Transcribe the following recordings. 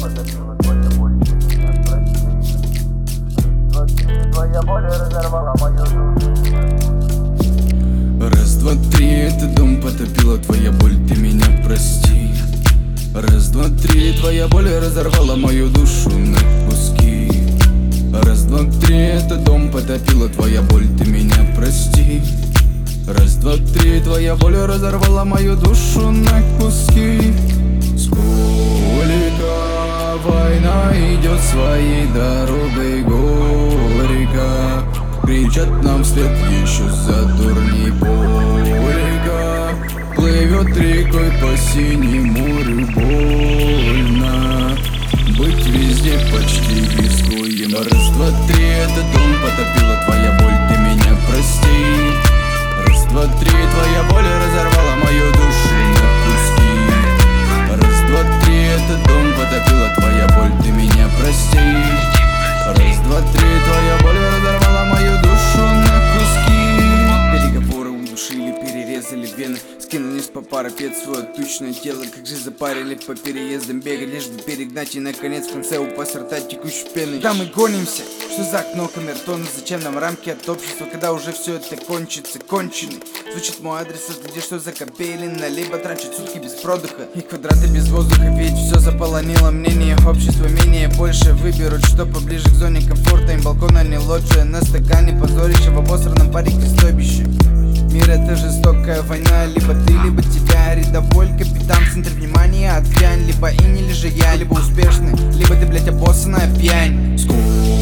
потопила твоя боль, ты меня прости. Раз, два, три, твоя боль разорвала мою душу. Раз, два, три, этот дом потопила твоя боль, ты меня прости. Раз, два, три, твоя боль разорвала мою душу на куски. Раз, два, три, этот дом потопила твоя боль, ты меня прости. Раз, два, три, твоя боль разорвала мою душу на куски. Сколько война идет своей дорогой горько, кричат нам вслед еще за дурней полька. Плывет рекой по синему морю больно, быть везде почти рискуем. Раз, два, три, этот дом потопила твоя боль, ты меня прости. Раз, два, три, твоя боль разорвала мою душу на куски. Раз, два, три, этот дом потопила твоя боль, ты меня прости. Раз, два, три, твоя боль разорвала мою душу на куски. Переговоры удушили, перерезали вены, скинули с по парапет свое тучное тело. Как же запарили по переездам бегать, лишь бы перегнать и наконец в конце упасть рта текущей пеной. Да мы гонимся, что за окно камертона, зачем нам рамки от общества, когда уже все это кончится, конченый. Звучит мой адрес, а где что за капелина, либо тратить сутки без продыха и квадраты без воздуха, ведь все заполонило мнение общества, менее больше выберут, что поближе к зоне комфорта. Им балкона не лоджия, на стакане позорище в обосранном парике стойбище. Мир — это жестокая война, либо ты, либо тебя. Рядовой капитан в центре внимания, отвянь. Либо и не лежи я, либо успешный, либо ты, блять, обоссанная пьянь. Сколько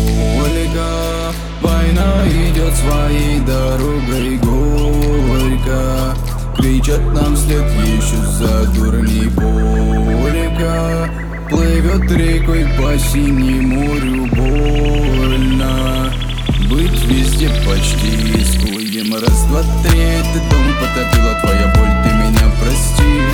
война идет своей дорогой горько, кричат нам вслед еще за дурней полька. Плывет рекой по синему морю больно, быть везде почти рискуем. Раз, два, три, этот дом потопила твоя боль, ты меня прости.